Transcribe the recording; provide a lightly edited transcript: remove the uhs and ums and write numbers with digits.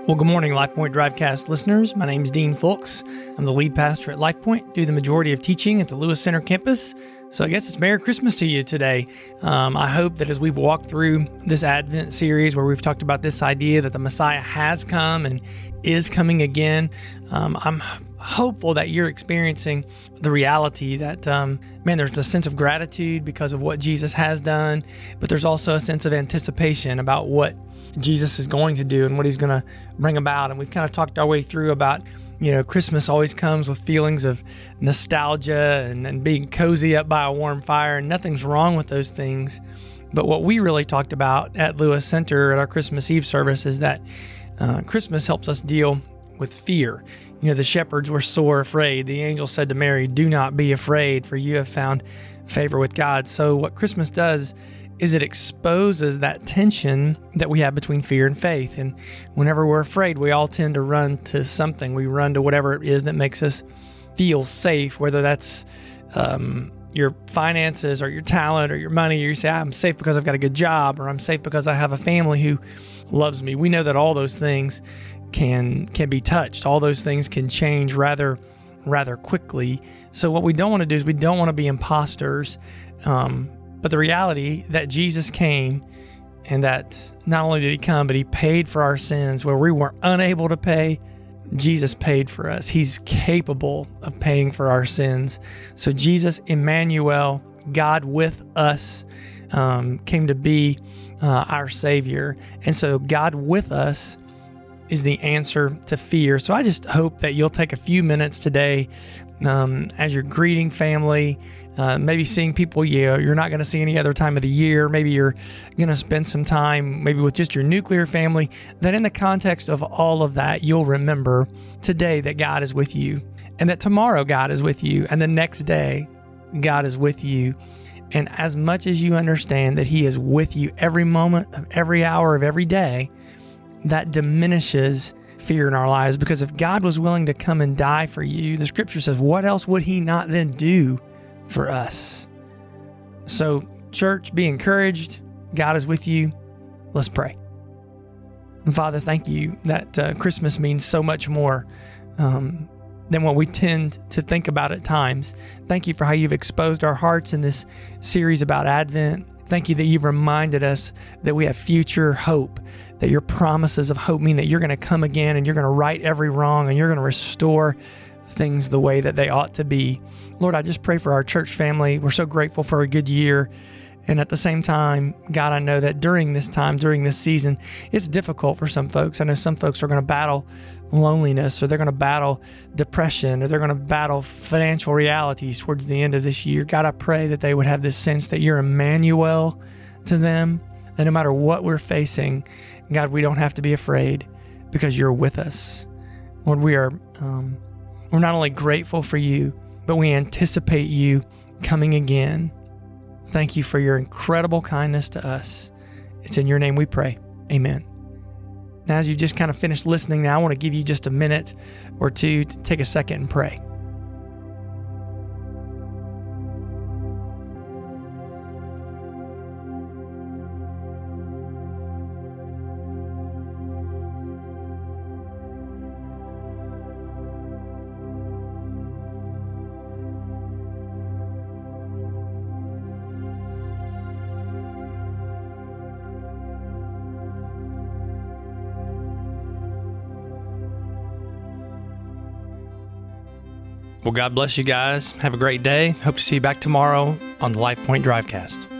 Well, good morning, LifePoint Drivecast listeners. My name is Dean Fulks. I'm the lead pastor at LifePoint, do the majority of teaching at the Lewis Center campus. So I guess it's Merry Christmas to you today. I hope that as we've walked through this Advent series where we've talked about this idea that the Messiah has come and is coming again, I'm hopeful that you're experiencing the reality that, there's a sense of gratitude because of what Jesus has done, but there's also a sense of anticipation about what Jesus is going to do and what he's going to bring about. And we've kind of talked our way through about, Christmas always comes with feelings of nostalgia and being cozy up by a warm fire, and nothing's wrong with those things. But what we really talked about at Lewis Center at our Christmas Eve service is that Christmas helps us deal with fear. The shepherds were sore afraid. The angel said to Mary, "Do not be afraid, for you have found favor with God." So what Christmas does is it exposes that tension that we have between fear and faith. And whenever we're afraid, we all tend to run to something. We run to whatever it is that makes us feel safe, whether that's your finances or your talent or your money. Or you say, "I'm safe because I've got a good job," or "I'm safe because I have a family who loves me." We know that all those things can be touched. All those things can change rather quickly. So what we don't want to do is we don't want to be imposters. But the reality that Jesus came, and that not only did he come, but he paid for our sins where we were unable to pay. Jesus paid for us. He's capable of paying for our sins. So Jesus, Emmanuel, God with us, came to be our Savior. And so God with us is the answer to fear. So I just hope that you'll take a few minutes today as you're greeting family, maybe seeing people you're not going to see any other time of the year. Maybe you're going to spend some time maybe with just your nuclear family. That in the context of all of that, you'll remember today that God is with you, and that tomorrow God is with you, and the next day God is with you. And as much as you understand that he is with you every moment of every hour of every day, that diminishes fear in our lives. Because if God was willing to come and die for you, the scripture says, what else would he not then do for us? So, church, be encouraged. God is with you. Let's pray. And Father, thank you that Christmas means so much more than what we tend to think about at times. Thank you for how you've exposed our hearts in this series about Advent. Thank you that you've reminded us that we have future hope, that your promises of hope mean that you're going to come again and you're going to right every wrong and you're going to restore things the way that they ought to be. Lord, I just pray for our church family. We're so grateful for a good year. And at the same time, God, I know that during this time, during this season, it's difficult for some folks. I know some folks are going to battle loneliness, or they're going to battle depression, or they're going to battle financial realities towards the end of this year. God, I pray that they would have this sense that you're Emmanuel to them, that no matter what we're facing, God, we don't have to be afraid because you're with us. Lord, we're not only grateful for you, but we anticipate you coming again. Thank you for your incredible kindness to us. It's in your name we pray. Amen. Now, as you just kind of finished listening, now I want to give you just a minute or two to take a second and pray. Well, God bless you guys. Have a great day. Hope to see you back tomorrow on the LifePoint Drivecast.